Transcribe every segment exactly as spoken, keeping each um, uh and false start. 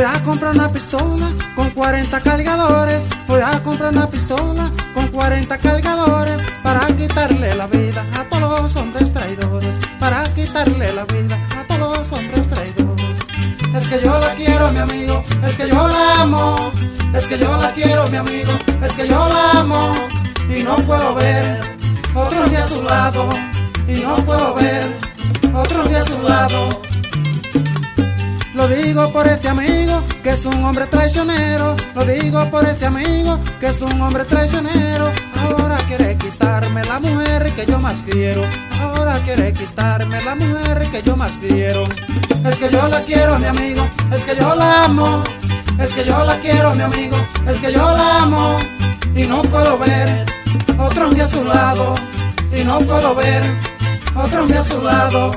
Voy a comprar una pistola con cuarenta cargadores. Voy a comprar una pistola con cuarenta cargadores para quitarle la vida a todos los hombres traidores. Para quitarle la vida a todos los hombres traidores. Es que yo la quiero, mi amigo, es que yo la amo. Es que yo la quiero, mi amigo, es que yo la amo. Y no puedo ver otro ni a su lado. Y no puedo ver otro ni a su lado. Lo digo por ese amigo que es un hombre traicionero. Lo digo por ese amigo que es un hombre traicionero. Ahora quiere quitarme la mujer que yo más quiero. Ahora quiere quitarme la mujer que yo más quiero. Es que yo la quiero, mi amigo, es que yo la amo. Es que yo la quiero, mi amigo, es que yo la amo. Y no puedo ver otro hombre a su lado. Y no puedo ver otro hombre a su lado.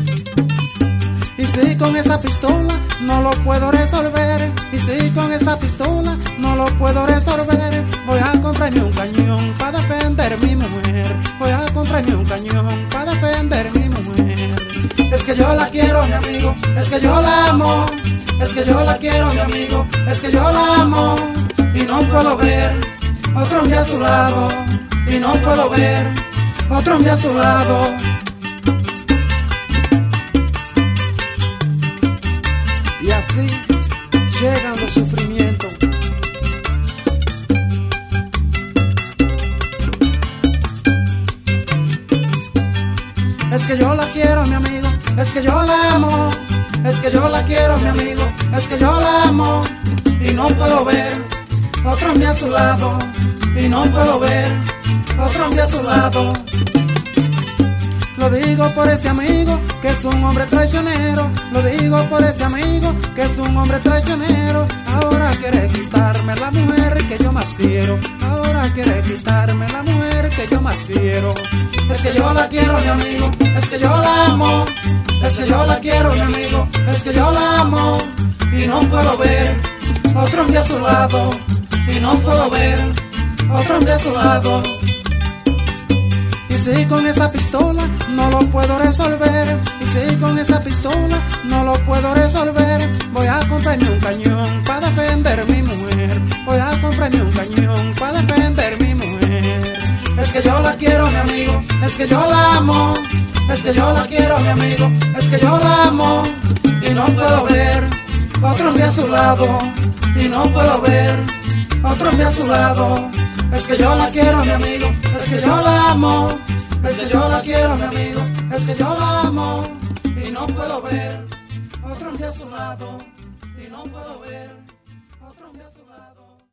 Y si con esa pistola no lo puedo resolver. Y si con esa pistola no lo puedo resolver, voy a comprarme un cañón para defender mi mujer. Voy a comprarme un cañón para defender mi mujer. Es que yo la quiero, mi amigo, es que yo la amo. Es que yo la quiero, mi amigo, es que yo la amo. Y no puedo ver otro hombre a su lado. Y no puedo ver otro hombre a su lado. Y así llegan los sufrimientos. Es que yo la quiero, mi amigo, es que yo la amo. Es que yo la quiero, mi amigo, es que yo la amo. Y no puedo ver otro hombre a su lado. Y no puedo ver otro hombre a su lado. Lo digo por ese amigo que es un hombre traicionero. Lo digo por ese amigo que es un hombre traicionero. Ahora quiere quitarme la mujer que yo más quiero. Ahora quiere quitarme la mujer que yo más quiero. Es que yo la quiero, mi amigo, es que yo la amo. Es que yo la quiero, mi amigo, es que yo la amo. Y no puedo ver otro hombre a su lado. Y no puedo ver otro hombre a su lado. Y si con esa pistola no lo puedo resolver. Y si con esa pistola no lo puedo resolver, voy a comprarme un cañón para defender mi mujer. Voy a comprarme un cañón para defender mi mujer. Es que yo la quiero, mi amigo, es que yo la amo. Es que yo la quiero, mi amigo, es que yo la amo. Y no puedo ver otro hombre a su lado. Y no puedo ver otro hombre a su lado. Es que yo la quiero, mi amigo, es que yo la amo. Es que yo la quiero, mi amigo, es que yo la amo. Y no puedo ver otro hombre a su lado. Y no puedo ver otro hombre a su lado.